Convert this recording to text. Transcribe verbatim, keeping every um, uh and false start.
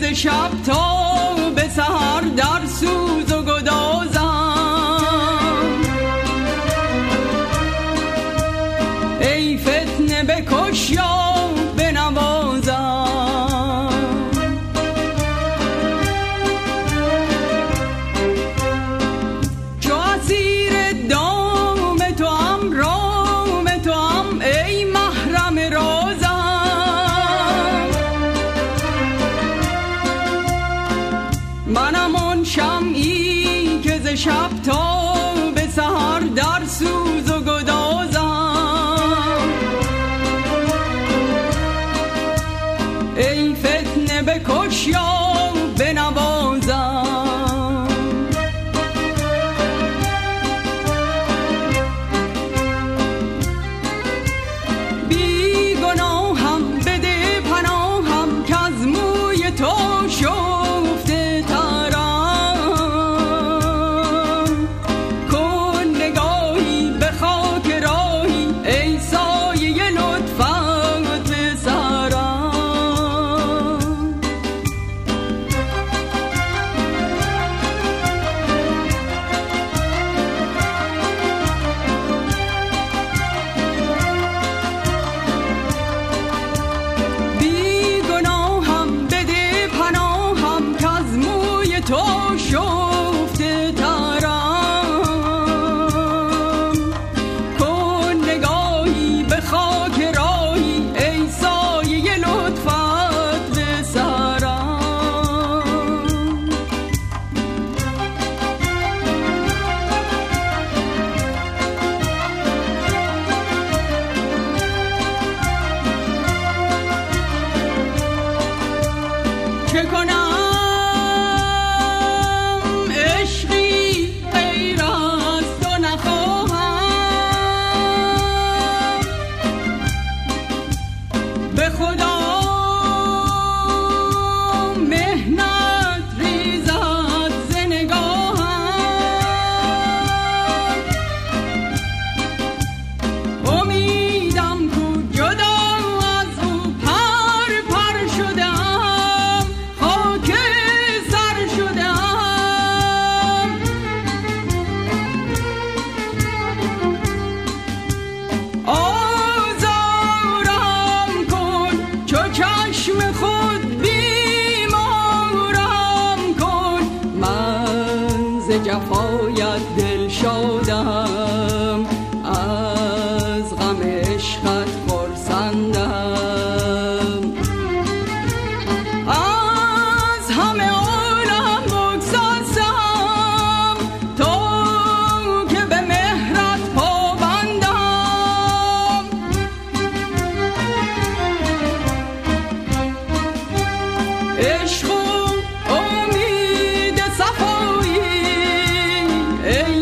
شب تا به سحر در سوز و گدازم. ای فتنه بکش یا بنوازم. چو اسیر دام تو هم رام تو هم ای محرم رازم. منم آن شمعی که ز شب تا به سحر در سوز و گدازم. ای فتنه بکش یا بنوازم. بی گناهم بده پناهم که از موی تو شفته ترم. کن نگاهی به خاک راهی ای سایه لطفت به سرم. بی گناهم بده پناهم که از موی تو شفته ترم. کن نگاهی به خاک راهی ای سایه لطفت به سرم. چه کنم عشقی غیر از تو نخواهم. به خدا مهنت ریزد ز نگاهم. امیدم کو جدا از او پر پر شدم. خاک سر شدم. آزارم کن چو چشم خود بیمارم کن. من ز جفایت دل شادم از غم عشقت خرسندم. از همه عالم بگسستم تا که به مهرت پابندم. عشق و امید صفایی ای